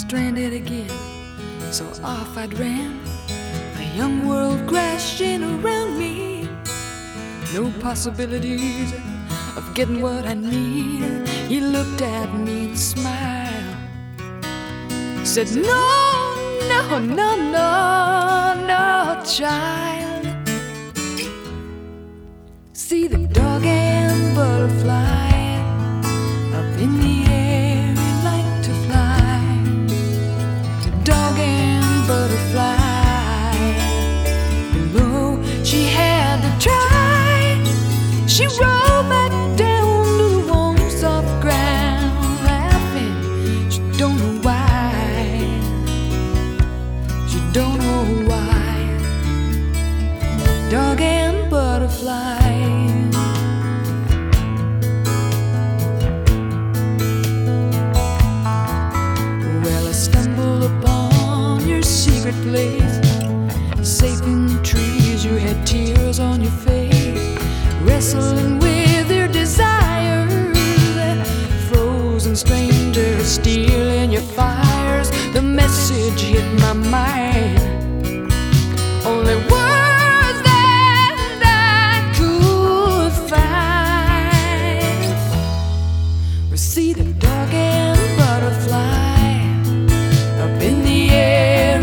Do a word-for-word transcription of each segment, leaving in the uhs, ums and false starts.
stranded again, so off I'd ran. A young world crashing around me, no possibilities of getting what I need. He looked at me and smiled, said, no, no, no, no, no, child. See the dog and butterfly up in the air, he liked to fly. The dog and butterfly below, she had to try. She rolled back down to the warm, soft ground, laughing. She don't know why. She don't know why. Dog and butterfly. Place, safe in the trees, you had tears on your face, wrestling with your desires. Frozen strangers stealing your fires. The message hit my mind, only words that I could find. We see the dog and butterfly up in the air.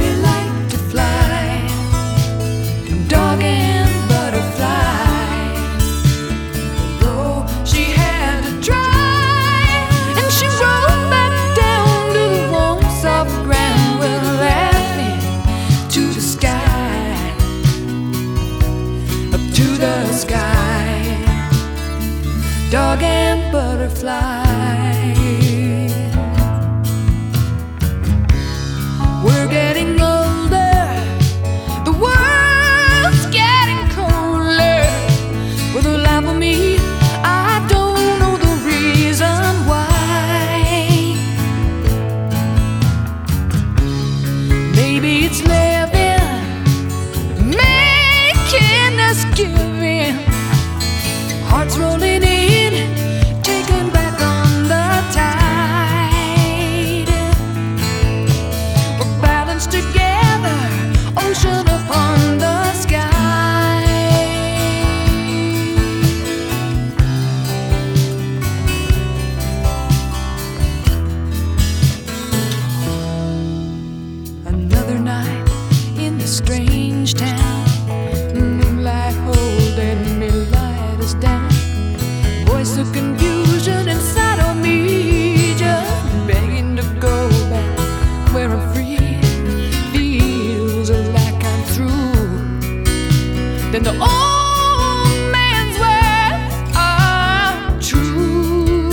The sky, dog and butterfly. We're getting older, the world's getting colder. For the life of me, I don't know the reason why. Maybe it's living, making us giving, hearts rolling in, taken back on the tide. We're balanced together, ocean upon the sky. Another night in this strange town, moonlight holding me, light us down. Voice of confusion inside of me, just begging to go back where I'm free. Feels like I'm through. Then the old man's words are true.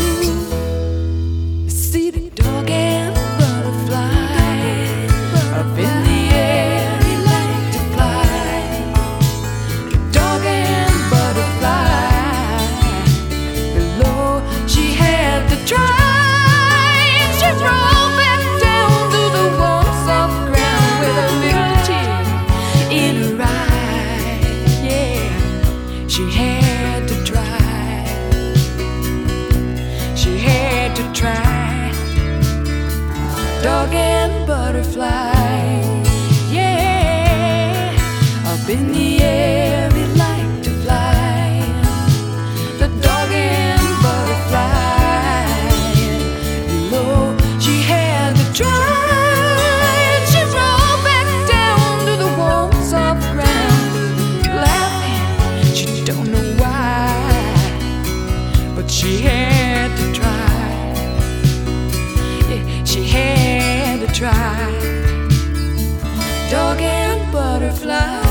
See the dog and butterfly up in the air, he liked to fly. The dog and butterfly below, she had to try. And she rolled back down to the warm, soft ground with a little tear in her eye. Yeah, she had to try. She had to try. Dog and butterfly, yeah, up in the air, we like to fly. The dog and butterfly below, she had to try. She rolled back down to the warm, soft ground, laughing. She don't know why, but she had to try. Yeah, she had to try. Dog and butterfly.